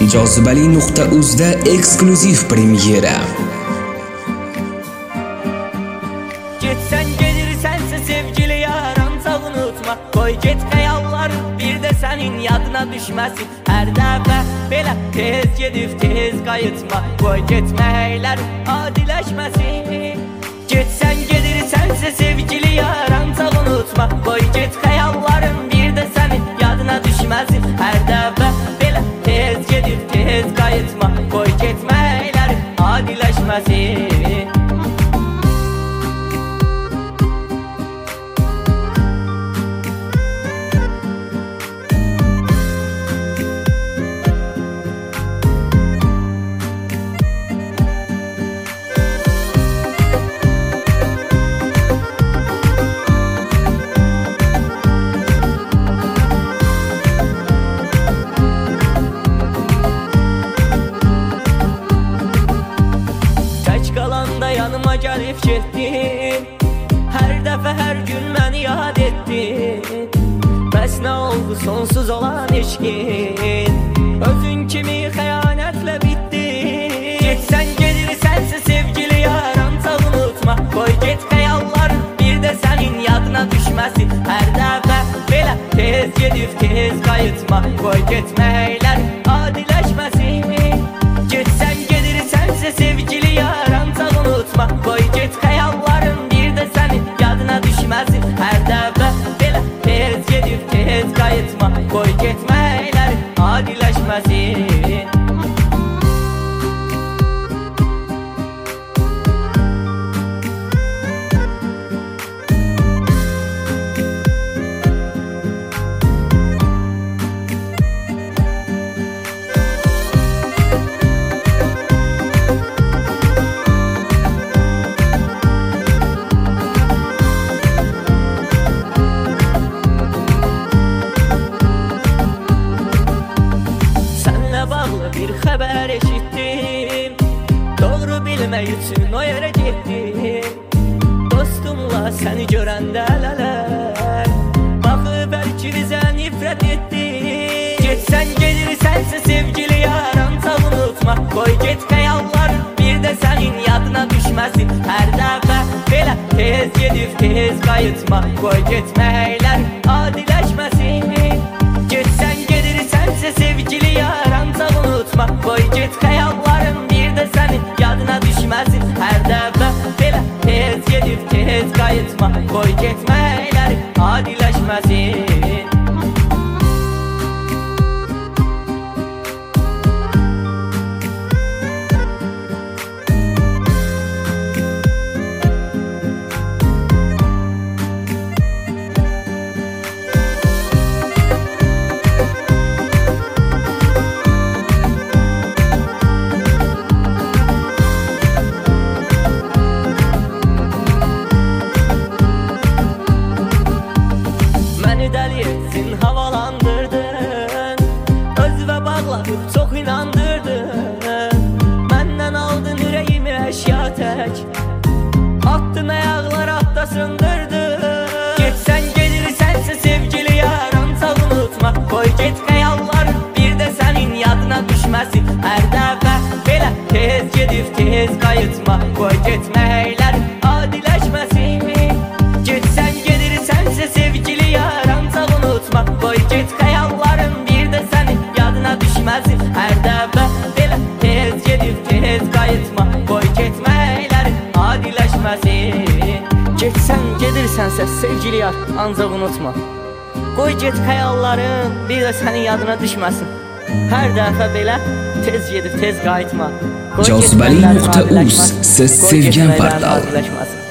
Jozibali.uz'da eksklyuziv premyera. Getsən gelirsənsə sevgili yaransa unutma. Qoy get xəyallar bir də sənin yadına düşməsin. Hər dəfə belə tez gedib tez qayıtma. Qoy getməklər adiləşməsin. Getsən gelirsənsə sevgili yaransa unutma. Qoy get xəyalların bir də sənin yadına düşməsin. Hər dəfə belə tez gedib tez qayıtma. Qoy getməklər adiləşməsin. Yanıma gəlib getdin, hər dəfə hər gün məni yad etdin. Bəs nə oldu sonsuz olan eşqin, özün kimi xəyanətlə bitdin. Getsən gelirsənsə sevgili yaransa unutma. Qoy get xəyallar bir də sənin yadına düşməsin. Hər dəfə belə tez gedib tez qayıtma. Qoy getməklər adiləşməsin. Getsən gelirsənsə sevgili yaransa unutma. Qoy get xəyalların bir də sənin yadına düşməsin. Hər dəfə belə tez gedib tez qayıtma. Qoy getməklər adiləşməsin. Bir xəbər eşitdim, doğru bilmək üçün o yerə getdim. Dostumla səni görəndə lələr baxıb ərkimizə nifrət etdim. Getsən gelirsənsə sevgili yaransa unutma. Qoy get xəyallar bir də sənin yadına düşməsin. Hər dəfə belə tez gedib tez qayıtma. Qoy getməklər adiləşməsin. Getsən gelirsənsə sevgili yaransa unutma. Qoy get xəyalların bir də sənin yadına düşməsin. Hər dəfə belə tez gedib tez qayıtma. Qoy getməklər adiləşməsin. Dəli etsin, havalandırdın, özünə bağlayıb çox inandırdın. Məndən aldın ürəyimi əşya tək, attın ayaqlar atda sındırdın. Getsən gelirsənsə sevgili yaransa unutma. Qoy get xəyallar bir də sənin yadına düşməsin. Hər dəfə belə tez gedib tez qayıtma. Qoy getməklər adiləşməsin. Getsən gelirsənsə sevgili yaransa unutma. Qoy get xəyalların bir də sənin yadına düşməsin. Hər dəfə belə tez gedib tez qayıtma. Qoy getməklər adiləşməsin. Getsən gedirsənsə sevgili yar ancaq unutma. Qoy get xəyalların bir də sənin yadına düşməsin. Hər dəfə belə tez gedib tez qayıtma. Jozibali.uz, siz sevgan portal.